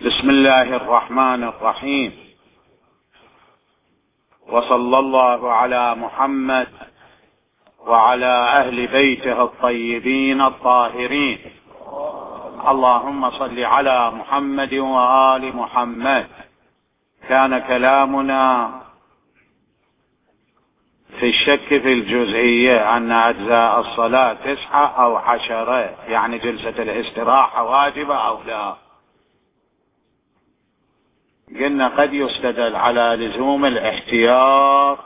بسم الله الرحمن الرحيم، وصلى الله على محمد وعلى أهل بيته الطيبين الطاهرين. اللهم صل على محمد وآل محمد. كان كلامنا في الشك في الجزئية أن أجزاء الصلاة 9 أو 10، يعني جلسة الاستراحة واجبة أو لا. قلنا قد يستدل على لزوم الاحتياط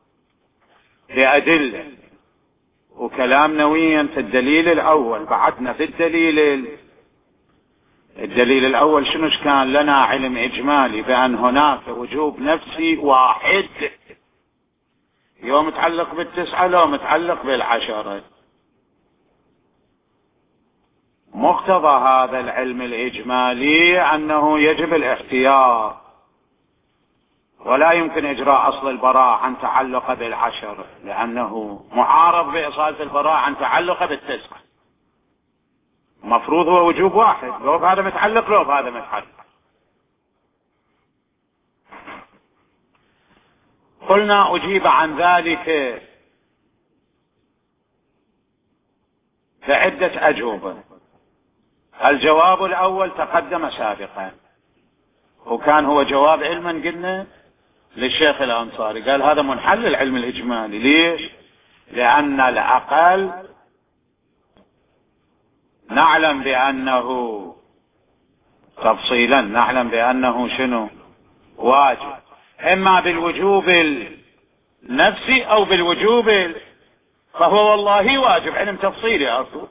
بأدلة، وكلام نويا في الدليل الأول. بعدنا في الدليل الأول شنو كان لنا علم إجمالي بأن هناك وجوب نفسي واحد، يوم متعلق بال9 لو متعلق بال10. مقتضى هذا العلم الإجمالي أنه يجب الاحتياط، ولا يمكن إجراء أصل البراءة عن تعلق بال10، لأنه معارض بإصالة البراءة عن تعلق بال9. مفروض هو وجوب واحد، لو بهذا متعلق لو بهذا متعلق. قلنا أجيب عن ذلك بعدة أجوبة. الجواب الأول تقدم سابقا، وكان هو جواب علما قلنا للشيخ الأنصاري، قال هذا منحل العلم الإجمالي. ليش؟ لأن الأقل نعلم بأنه تفصيلا، نعلم بأنه شنو واجب، إما بالوجوب النفسي أو بالوجوب، فهو والله واجب علم تفصيلي أصلا،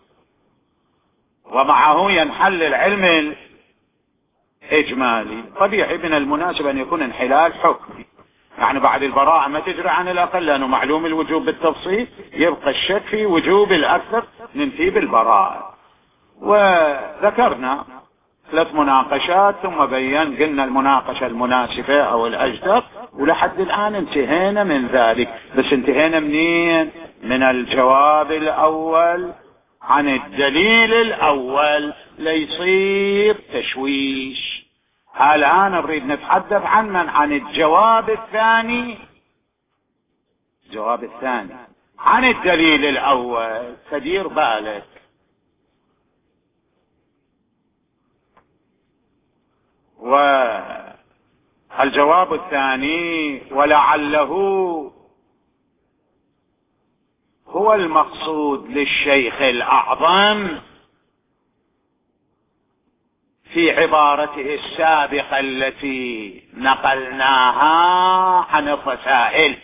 ومعه ينحل العلم الإجمالي. طبيعي من المناسب أن يكون انحلال حكمي، يعني بعد البراءة ما تجري عن الأقل، لأنه معلوم الوجوب بالتفصيل، يبقى الشك في وجوب الأكثر ننفي بالبراءة. وذكرنا 3 مناقشات ثم قلنا المناقشة المناسبة أو الأجدر، ولحد الآن انتهينا من ذلك. بس انتهينا منين؟ من الجواب الأول عن الدليل الأول، ليصير تشويش. الآن نريد نتحدث عن الجواب الثاني. الجواب الثاني عن الدليل الأول، فدير بالك. والجواب الثاني ولعله هو المقصود للشيخ الأعظم في عبارته السابقة التي نقلناها عن الرسائل.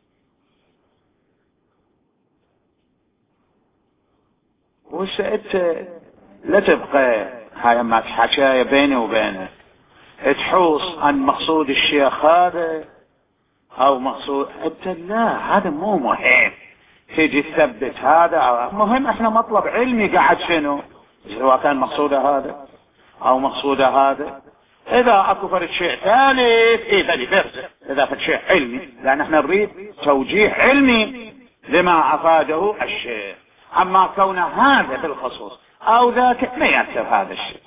وسألت لا تبقى هاي ما تحكي بيني وبينك تحوص عن مقصود الشيخ هذا أو مقصود أنت، لا هذا مو مهم تيجي تثبت هذا. مهم احنا مطلب علمي قاعد شنو، سواء كان مقصوده هذا او مقصوده هذا. اذا اكو فرد شيء ثالث بلي برزق، اذا فرد شيء علمي، لان احنا نريد توجيه علمي لما افاده الشيخ. اما كون هذا بالخصوص او ذاك ما يأثر هذا الشيء.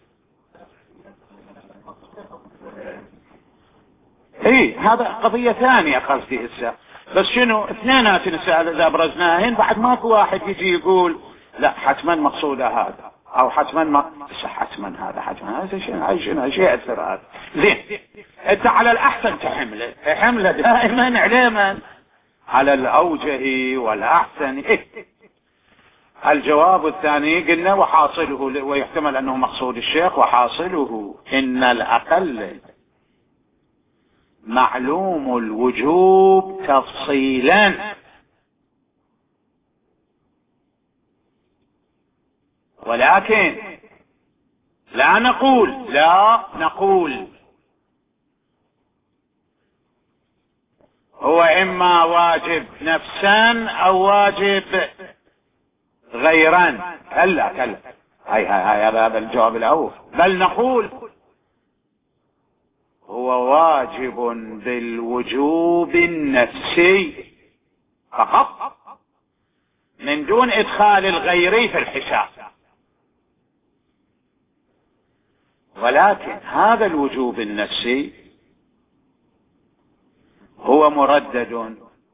هذا قضية ثانية قصدي هسه. بس شنو اثنينات نسأل اذا برزناهن، بعد ماكو واحد يجي يقول لا حتما مقصوده هذا او حتما حتما هذا، حتما هذا شيء يأثر هذا. زين انت على الاحسن تحمله دائما علما على الاوجه والاحسن. الجواب الثاني قلنا وحاصله، ويحتمل انه مقصود الشيخ، وحاصله ان الاقل معلوم الوجوب تفصيلا، ولكن لا نقول هو إما واجب نفسا أو واجب غيرا. كلا هذا الجواب الأول. بل نقول هو واجب بالوجوب النفسي فقط، من دون إدخال الغيري في الحساب. ولكن هذا الوجوب النفسي هو مردد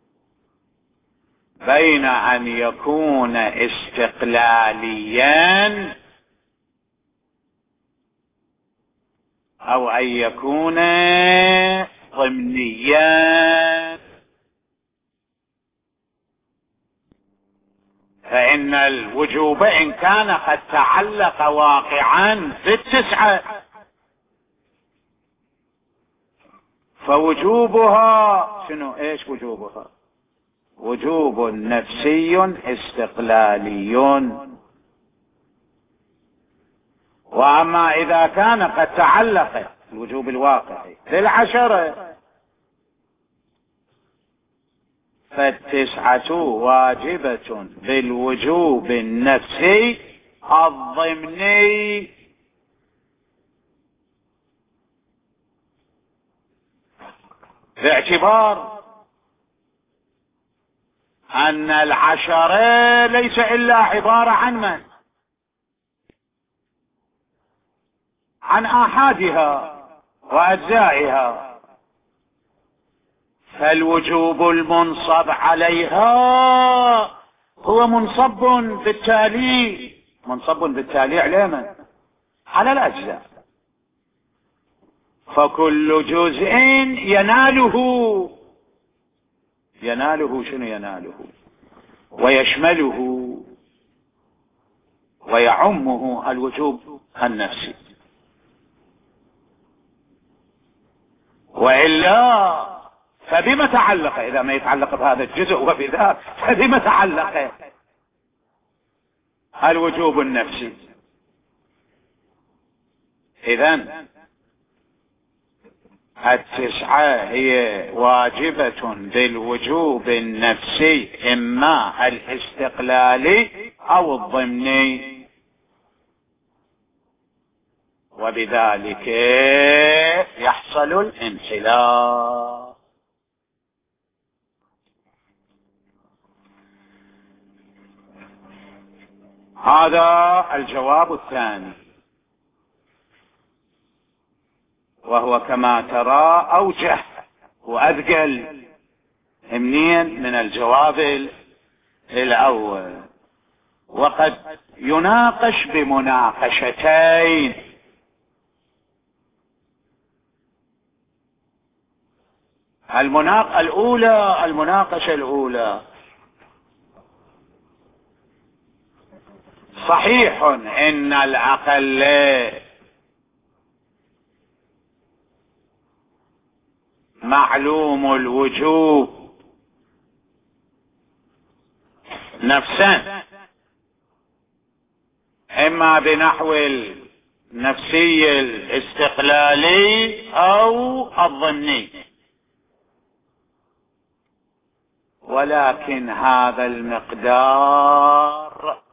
بين أن يكون استقلاليا أو أن يكون ضمنيا. فإن الوجوب إن كان قد تعلق واقعا بالتسعة فوجوبها شنو؟ ايش وجوبها؟ وجوب نفسي استقلالي. وأما إذا كان قد تعلق الوجوب الواقعي بالعشرة فالتسعة واجبة بالوجوب النفسي الضمني، باعتبار أن العشرة ليس إلا عبارة عن من؟ عن آحادها وأجزائها، فالوجوب المنصب عليها هو منصب بالتالي على من؟ على الأجزاء. فكل جزء يناله شنو يناله؟ ويشمله ويعمه الوجوب النفسي. وإلا فبما تعلق؟ إذا ما يتعلق بهذا الجزء وبذاك فبما تعلق الوجوب النفسي؟ إذن التسعة هي واجبة بالوجوب النفسي إما الاستقلالي أو الضمني، وبذلك يحصل الانحلال. هذا الجواب الثاني، وهو كما ترى أوجه وأثقل منين من الجواب الأول، وقد يناقش بمناقشتين. المناقشة الأولى صحيح إن الأقل معلوم الوجوب نفسا، إما بنحو النفسي الاستقلالي أو الضمني، ولكن هذا المقدار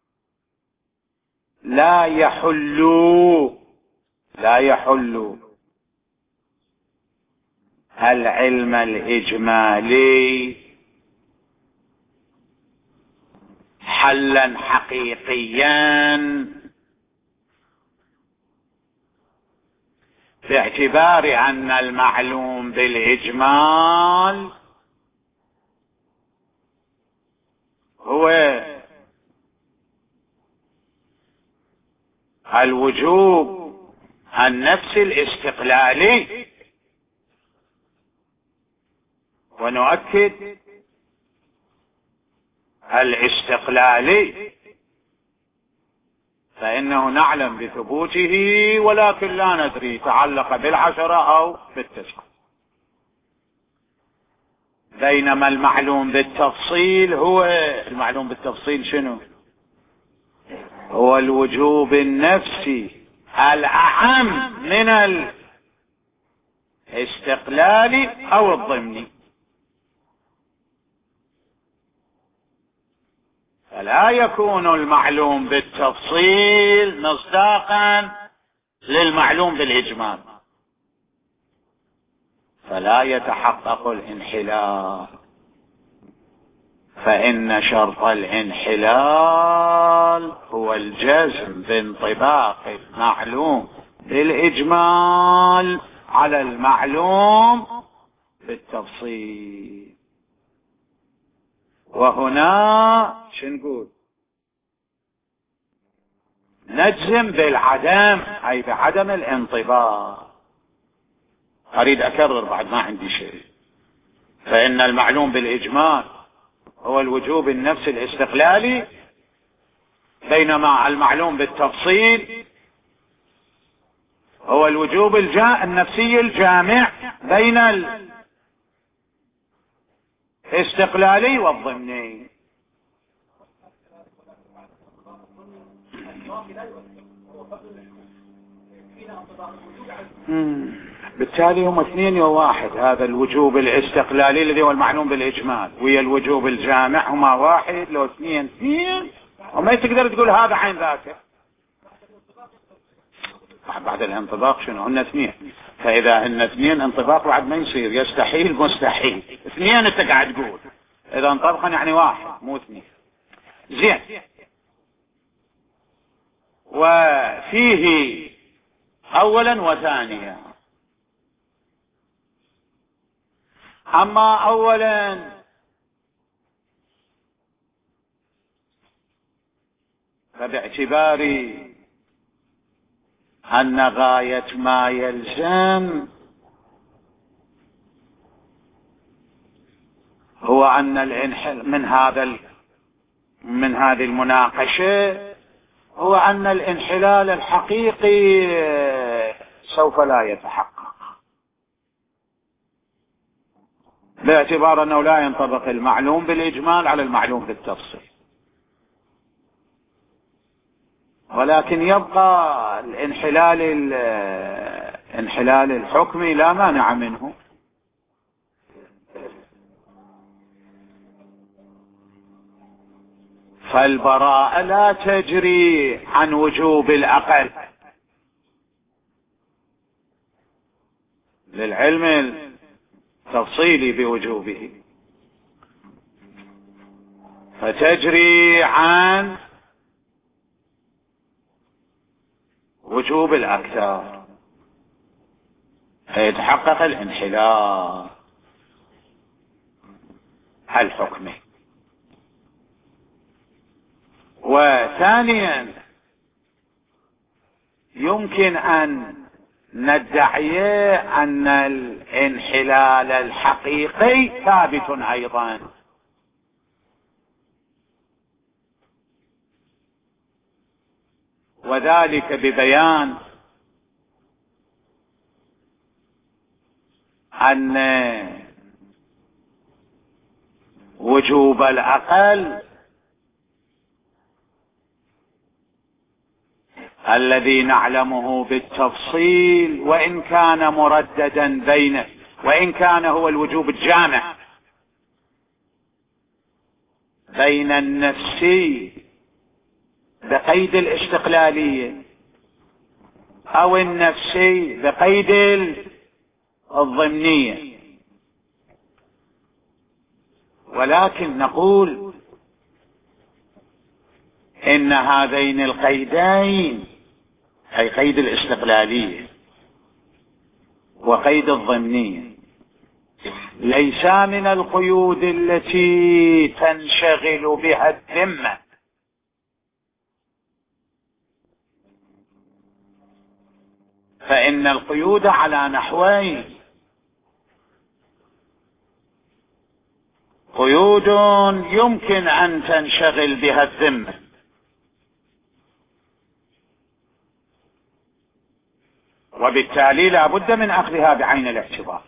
لا يحل العلم الإجمالي حلا حقيقيا، باعتبار أن المعلوم بالإجمال هو الوجوب النفسي الاستقلالي. ونؤكد الاستقلالي، فإنه نعلم بثبوته ولكن لا ندري تعلق بالعشرة أو بالتسعة. بينما المعلوم بالتفصيل شنو؟ هو الوجوب النفسي الأعم من الاستقلالي أو الضمني، فلا يكون المعلوم بالتفصيل مصداقا للمعلوم بالإجمال، فلا يتحقق الانحلال. فإن شرط الانحلال هو الجزم بانطباق المعلوم بالإجمال على المعلوم بالتفصيل. وهنا شو نقول؟ نجزم بالعدم، أي بعدم الانطباق. أريد أكرر بعد ما عندي شيء. فإن المعلوم بالإجمال هو الوجوب النفسي الاستقلالي، بينما المعلوم بالتفصيل هو الوجوب النفسي الجامع بين الاستقلالي والضمني. بالتالي هم اثنين وواحد. هذا الوجوب الاستقلالي الذي هو المعلوم بالإجمال ويا الوجوب الجامع هما واحد. لو اثنين وما تقدر تقول هذا عين ذاته. بعد الانطباق شنو؟ هن اثنين. فإذا هن اثنين انطباق بعد ما يصير، يستحيل مستحيل. اثنين انت قاعد تقول، إذا انطبقا يعني واحد مو اثنين. زين. وفيه أولا وثانيا. أما أولا فباعتبار أن غاية ما يلزم هو أن من هذه المناقشة هو أن الانحلال الحقيقي سوف لا يتحقق، باعتبار أنه لا ينطبق المعلوم بالإجمال على المعلوم بالتفصيل، ولكن يبقى الانحلال الحكمي لا مانع منه. فالبراءة لا تجري عن وجوب الأقل للعلم التفصيلي بوجوبه، فتجري عن وجوب الأكثر، فيتحقق الانحلال الحكمي. وثانيا يمكن أن ندعي أن الانحلال الحقيقي ثابت أيضا، وذلك ببيان أن وجوب الأقل الذي نعلمه بالتفصيل وإن كان مرددا وإن كان هو الوجوب الجامع بين النفسي بقيد الاستقلالية أو النفسي بقيد الضمنية، ولكن نقول إن هذين القيدين، أي قيد الاستقلالية وقيد الضمنية، ليسا من القيود التي تنشغل بها الذمة، فإن القيود على نحوين: قيود يمكن أن تنشغل بها الذمة، وبالتالي لا بد من أخذها بعين الاعتبار،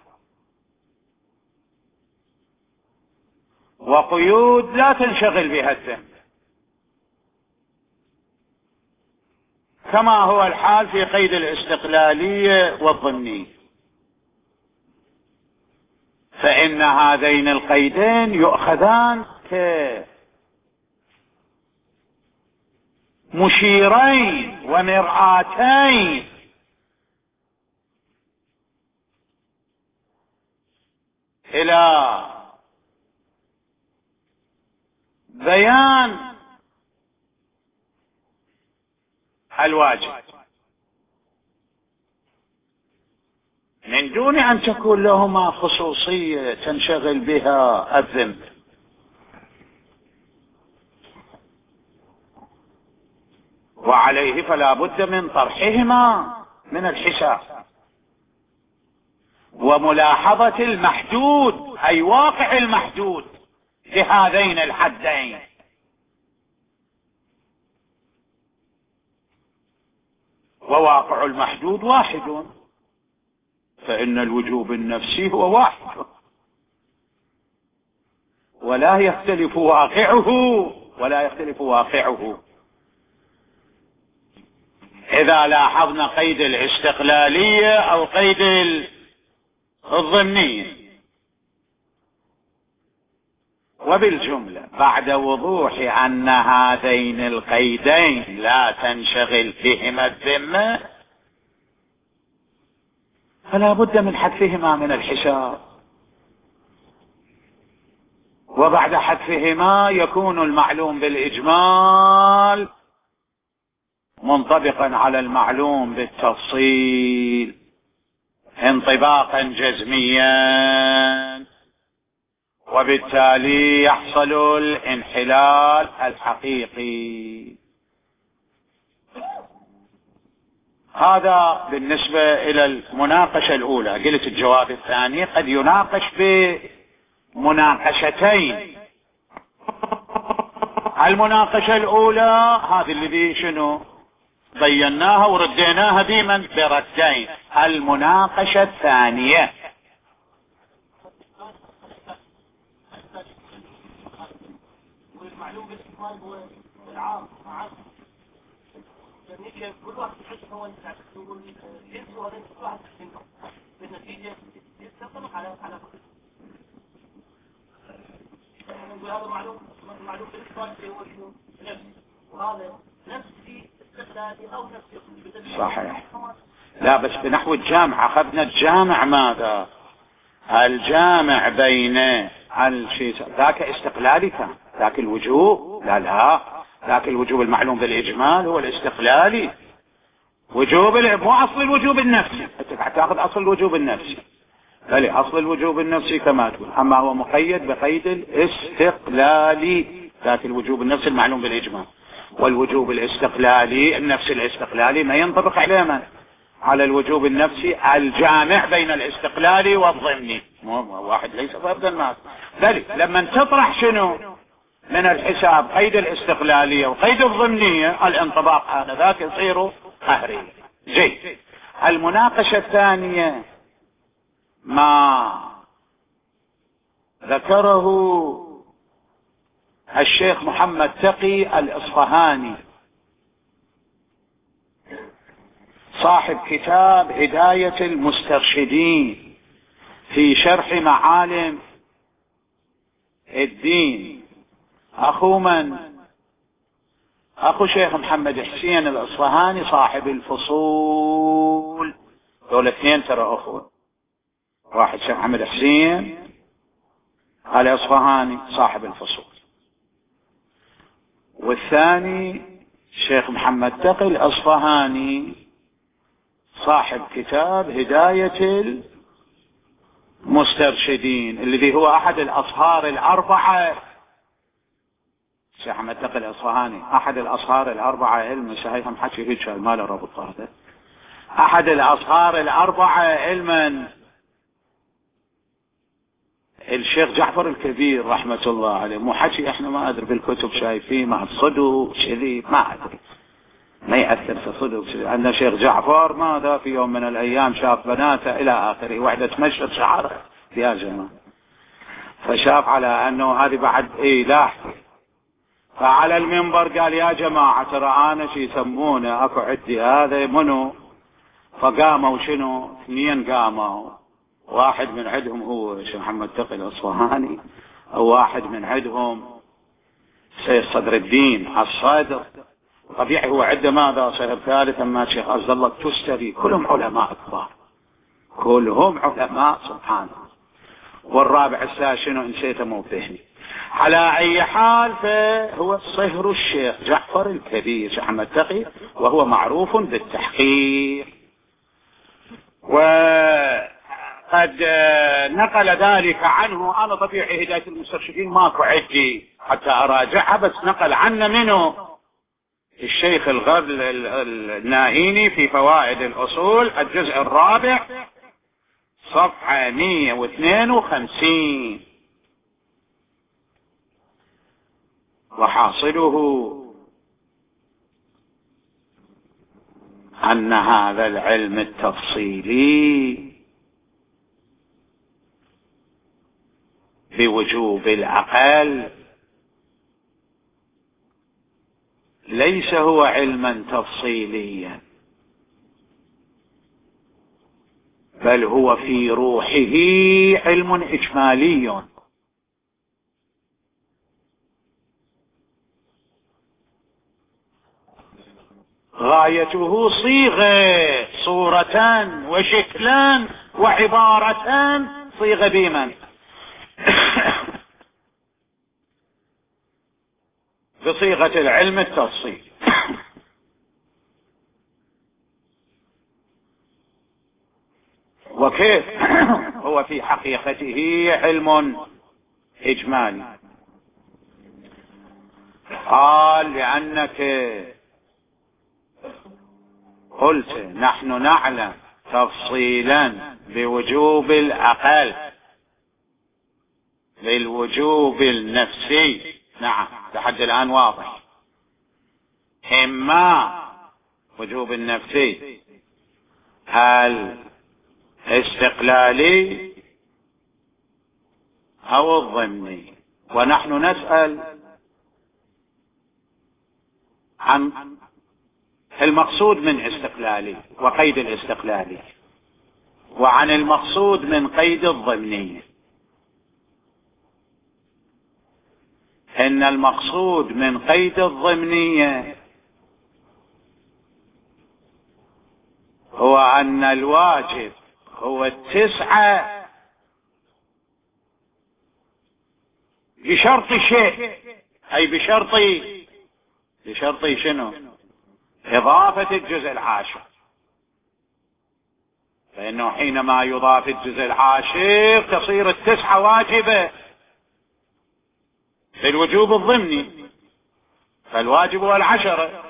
وقيود لا تنشغل بها الذمة، كما هو الحال في قيد الاستقلالية والضمنية، فإن هذين القيدين يؤخذان كمشيرين ومرآتين إلى بيان الواجب. من دون أن تكون لهما خصوصية تنشغل بها الذمة. وعليه فلا بد من طرحهما من الحساب وملاحظة المحدود، أي واقع المحدود لهذين الحدين. وواقع المحدود واحد، فإن الوجوب النفسي هو واحد ولا يختلف واقعه. إذا لاحظنا قيد الاستقلالية أو قيد الضمنية. وبالجملة بعد وضوح أن هذين القيدين لا تنشغل بهما الذمة فلا بد من حذفهما من الحساب، وبعد حذفهما يكون المعلوم بالإجمال منطبقا على المعلوم بالتفصيل انطباقا جزميا، وبالتالي يحصل الانحلال الحقيقي. هذا بالنسبة إلى المناقشة الأولى. قلت الجواب الثاني قد يناقش بمناقشتين. المناقشة الأولى هذه اللي شنو بيناها ورديناها ديما بردين. المناقشة الثانية المعلوم بالاستقلال هو العام مع كل واحد يحس هو يقول جنس وهذا كل واحد بالنتيجة يتفق على نقول هذا معلوم بالاستقلال هو شنو نفس، وهذا نفسي استقلالي او نفسي صحيح. لا بس بنحو الجامع أخذنا الجامع ماذا؟ الجامع بين الشيء ذاك استقلالي كان ذاك الوجوب لا ذاك الوجوب المعلوم بالإجمال هو الاستقلالي. وجوب مو أصل الوجوب النفسي، أنت تأخذ أصل الوجوب النفسي بل أصل الوجوب النفسي كما تقول، أما هو مقيد بقيد الاستقلالي ذاك الوجوب النفسي المعلوم بالإجمال. والوجوب الاستقلالي النفس الاستقلالي ما ينطبق عليه من؟ على الوجوب النفسي الجامع بين الاستقلالي والضمني، واحد ليس فردا ما. بل لما تطرح شنو من الحساب قيد الاستقلالية وقيد الضمنية الانطباق آنذاك يصير قهري. جيد. المناقشة الثانية ما ذكره الشيخ محمد تقي الإصفهاني صاحب كتاب هداية المسترشدين في شرح معالم الدين. أخو شيخ محمد حسين الإصفهاني صاحب الفصول. دول اثنين ترى أخوة، واحد شيخ محمد حسين الإصفهاني صاحب الفصول، والثاني شيخ محمد تقي الإصفهاني صاحب كتاب هداية المسترشدين الذي هو أحد الأصهار الأربعة. شيخ محمد تقي الإصفهاني أحد الأصهار الأربعة علما، صحيح هم حكي هيك ما له ربط هذا، أحد الأصهار الأربعة علما. الشيخ جعفر الكبير رحمة الله عليه مو حكي احنا ما أدري بالكتب شايفين مع صدق شذي ما أدري ما يأثر في صدق. عندنا الشيخ جعفر ماذا في يوم من الأيام شاف بناته إلى آخره، واحدة تمشط شعرها يا جماعة، فشاف على أنه هذه بعد لاح، فعلى المنبر قال يا جماعة ترى أنا شي يسمونه أكو عدي هذا منو، فقاموا شنو اثنين قاموا، واحد من عندهم هو شيخ محمد تقي الإصفهاني، أو واحد من عندهم سيد صدر الدين الصادر، طبيعي هو عنده ماذا صهر ثالث أما شيخ عز الله التستري، كلهم علماء كبار كلهم علماء سبحانه. والرابع السادس شنو نسيته مو بهني. على أي حال فهو صهر الشيخ جعفر الكبير شيخ محمد تقي، وهو معروف بالتحقيق. قد نقل ذلك عنه. أنا طبيعي هداية المسترشدين ماكو عندي حتى أراجعها، بس نقل عنا منه الشيخ الغزل الناهيني في فوائد الأصول الجزء الرابع صفحة 152. وحاصله أن هذا العلم التفصيلي بوجوب العقل ليس هو علما تفصيليا، بل هو في روحه علم إجمالي. غايته صيغة، صورة وشكلا وعبارة، صيغة بمن بصيغة العلم التفصيلي. وكيف هو في حقيقته علم إجمالي؟ قال لأنك قلت نحن نعلم تفصيلا بوجوب العقل للوجوب النفسي. نعم، لحد الآن واضح. إما وجوب النفسي الاستقلالي أو الضمني، ونحن نسأل عن المقصود من استقلالي وقيد الاستقلالي، وعن المقصود من قيد الضمنية. إن المقصود من قيد الضمنية هو أن الواجب هو 9 بشرط شيء، أي بشرط شنو؟ إضافة الجزء العاشر. فإنه حينما يضاف الجزء العاشر تصير 9 واجبة في الوجوب الضمني، فالواجب هو 10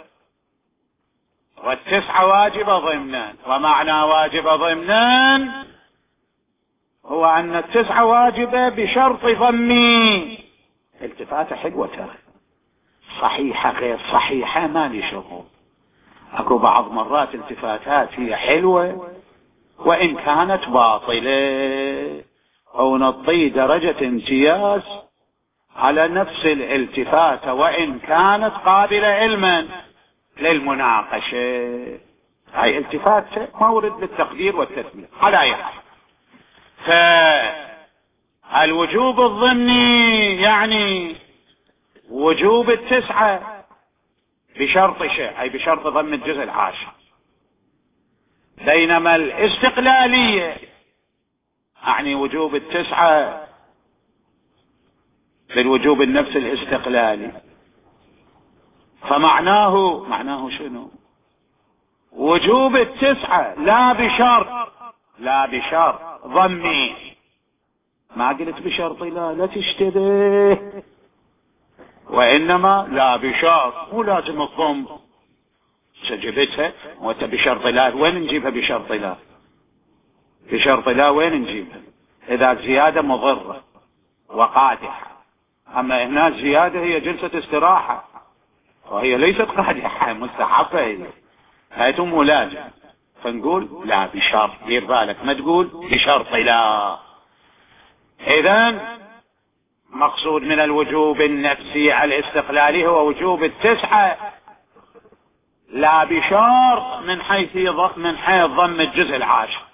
و9 واجبة ضمنا. ومعنى واجبة ضمنا هو أن 9 واجبة بشرط ضمي. التفاتة حلوة ترى، صحيحة غير صحيحة ما لي شغل. اكو بعض مرات التفاتات هي حلوة وان كانت باطلة، او نعطي درجة امتياز على نفس الالتفاتة وان كانت قابلة علما للمناقشة. هاي التفاتة مورد للتقدير والتثمين على اي حال. فالوجوب الضمني يعني وجوب 9 بشرط شيء، أي بشرط ضم الجزء العاشر. بينما الاستقلالية يعني وجوب 9 بالوجوب النفس الاستقلالي. فمعناه شنو؟ وجوب 9 لا بشرط ضمي. ما قلت بشرط لا تشتبه، وإنما لا بشرط، مو لازم الضم. سجبتها وانت بشرط لا، وين نجيبها بشرط لا؟ بشرط لا وين نجيبها؟ إذا زيادة مضرة وقادحة. أما هنا زيادة هي جلسة استراحة، وهي ليست قادحة، مستحبة، هي مو لازم. فنقول لا بشرط. دير بالك ما تقول بشرط لا. إذن مقصود من الوجوب النفسي الاستقلالي هو وجوب 9 لا بشرط من حيث ضم الجزء العاشر.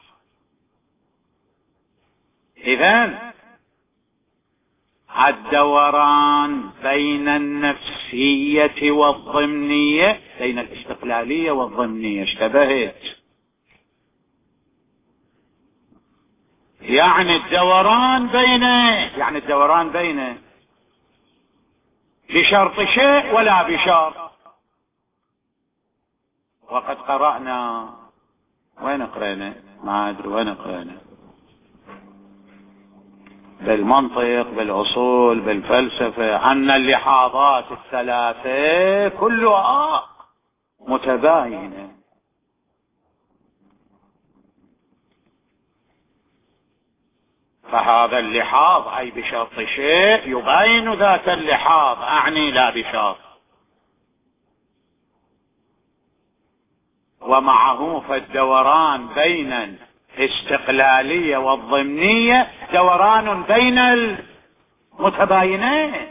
إذن الدوران بين النفسية والضمنية، بين الاستقلالية والضمنية اشتبهت. يعني الدوران بينه بشرط شيء ولا بشرط. وقد قرأنا، وين قرأنا؟ ما أدري وين قرأنا. بالمنطق بالأصول بالفلسفة أن اللحاظات الثلاثة كلها متباينة. فهذا اللحاظ أي بشرط شيء يبين ذات اللحاظ، أعني لا بشرط. ومعه فالدوران بين الاستقلالية والضمنية دوران بين المتباينين،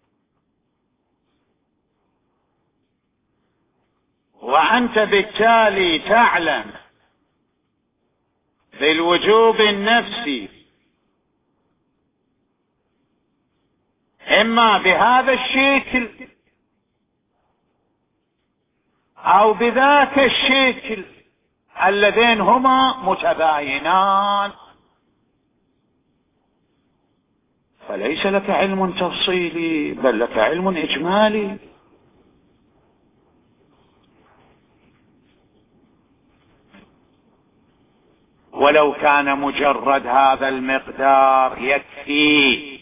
وأنت بالتالي تعلم بالوجوب النفسي إما بهذا الشكل أو بذاك الشكل اللذين هما متباينان، فليس لك علم تفصيلي بل لك علم إجمالي. ولو كان مجرد هذا المقدار يكفي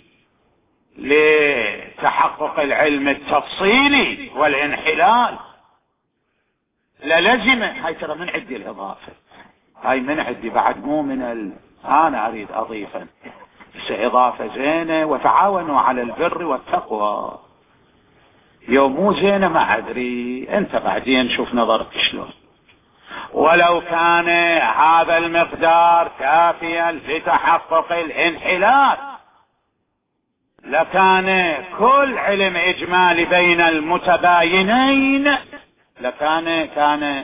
لتحقق العلم التفصيلي والانحلال للزم. هاي ترى من عندي الإضافة، هاي من عندي بعد مو من أنا أريد أضيفا، بس إضافة زينة. وتعاونوا على البر والتقوى. يوم مو زينة ما أدري، أنت بعدين شوف نظرك شلون. ولو كان هذا المقدار كافيا لتحقق الانحلال لكان كل علم إجمالي بين المتباينين كان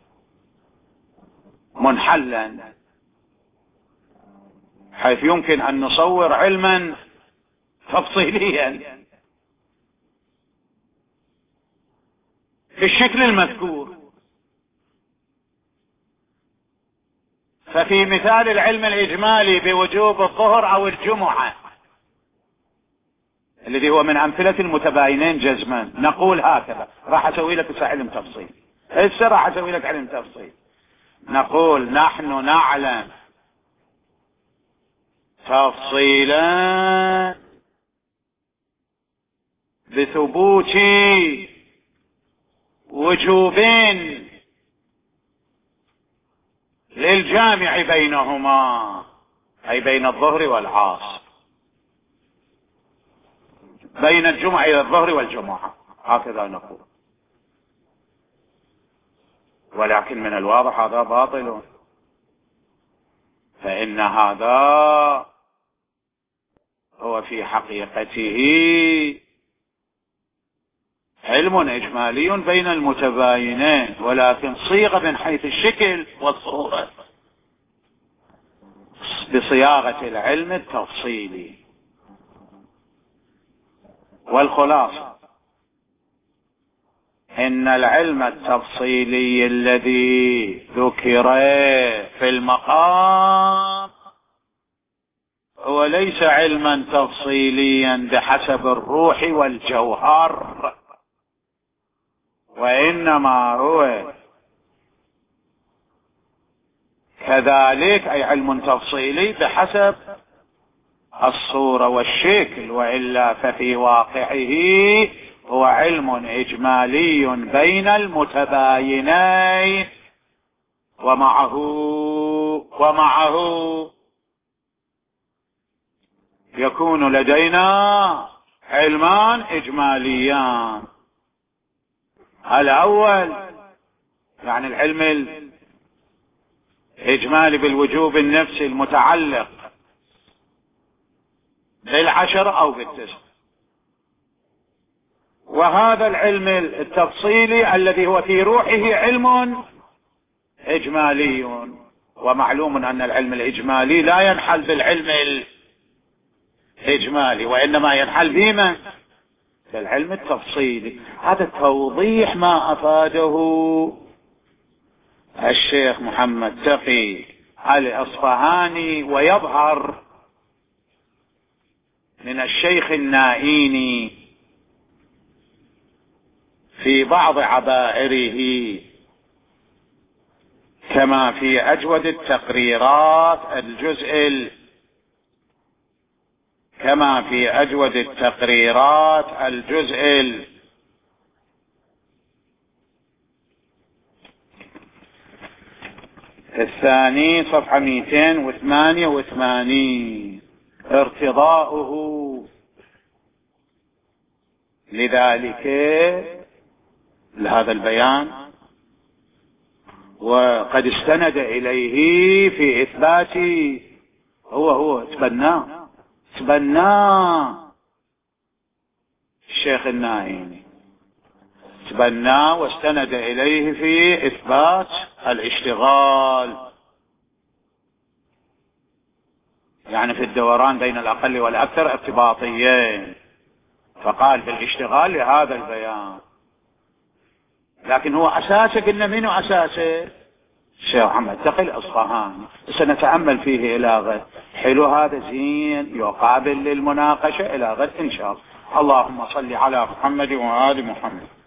منحلا، حيث يمكن أن نصور علما تفصيليا في الشكل المذكور. ففي مثال العلم الإجمالي بوجوب الظهر أو الجمعة الذي هو من أمثلة المتباينين جزما، نقول هكذا. راح أسوي لك علم تفصيل، هسه راح أسوي لك علم تفصيل. نقول نحن نعلم تفصيلا بثبوت وجوبين للجامع بينهما، أي بين الظهر والعصر، بين الجمعة إلى الظهر والجمعة، هكذا نقول. ولكن من الواضح هذا باطل، فإن هذا هو في حقيقته علم إجمالي بين المتباينين، ولكن صيغ من حيث الشكل والصورة بصياغة العلم التفصيلي. والخلاصة إن العلم التفصيلي الذي ذكر في المقام هو ليس علما تفصيليا بحسب الروح والجوهر، وإنما هو كذلك أي علم تفصيلي بحسب الصورة والشكل، وإلا ففي واقعه هو علم إجمالي بين المتباينين. ومعه يكون لدينا علمان إجماليان. الأول يعني العلم الإجمالي بالوجوب النفسي المتعلق بالعشر أو بالتسع، وهذا العلم التفصيلي الذي هو في روحه علم إجمالي. ومعلوم أن العلم الإجمالي لا ينحل بالعلم الإجمالي، وإنما ينحل بما في العلم التفصيلي. هذا توضيح ما أفاده الشيخ محمد تقي الأصفهاني، ويظهر من الشيخ النائيني في بعض عبائره، كما في أجود التقريرات الجزء كما في أجود التقريرات الجزء الثاني صفحة 288. ارتضاؤه لذلك لهذا البيان وقد استند إليه في إثبات هو تبناه الشيخ النائمي، تبناه واستند إليه في إثبات الاشتغال، يعني في الدوران بين الأقل والأكثر ارتباطيين، فقال بالاشتغال لهذا البيان. لكن هو أساسه قلنا منه أساسه الشيخ محمد تقي الأصفهاني، سنتأمل فيه إلى غد. حلو هذا زين يقابل للمناقشة إلى غد إن شاء الله. اللهم صل على محمد وآل محمد.